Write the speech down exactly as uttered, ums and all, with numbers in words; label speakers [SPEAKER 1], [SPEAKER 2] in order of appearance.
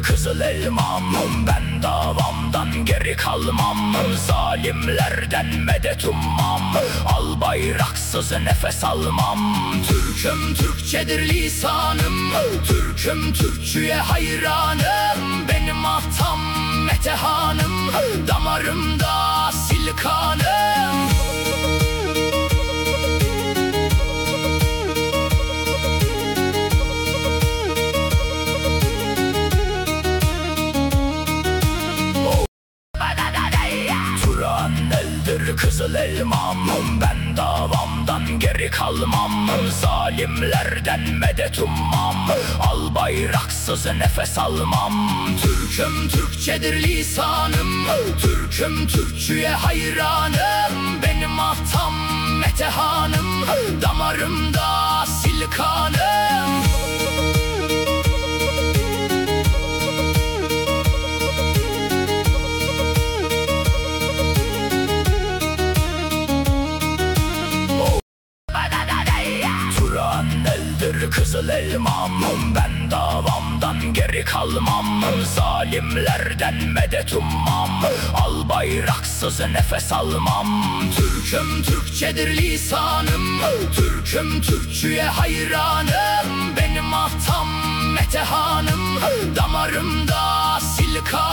[SPEAKER 1] kızıl elmam. Ben davamdan geri kalmam, zalimlerden medet ummam. Al bayraksız nefes almam. Türk'üm, Türkçedir lisanım, Türk'üm, Türkçüye hayranım. Benim atam Metehan'ım, damarımda sil kanım. Turan eldir kızıl elmam. Ben davamdan geri kalmam, zalimlerden medet ummam. Al bayraksız nefes almam. Türk'üm, Türkçedir lisanım, Türk'üm, Türkçüye hayranım. Benim atam Metehan'ım, damarımda sil kanım. Turan eldir kızıl elmam. Ben davamdan geri kalmam, zalimlerden medet ummam. Al bayraksız nefes almam. Türk'üm, Türkçedir lisanım, Türk'üm, Türkçüye hayranım. Benim atam Metehan'ım, damarımda sil kanım.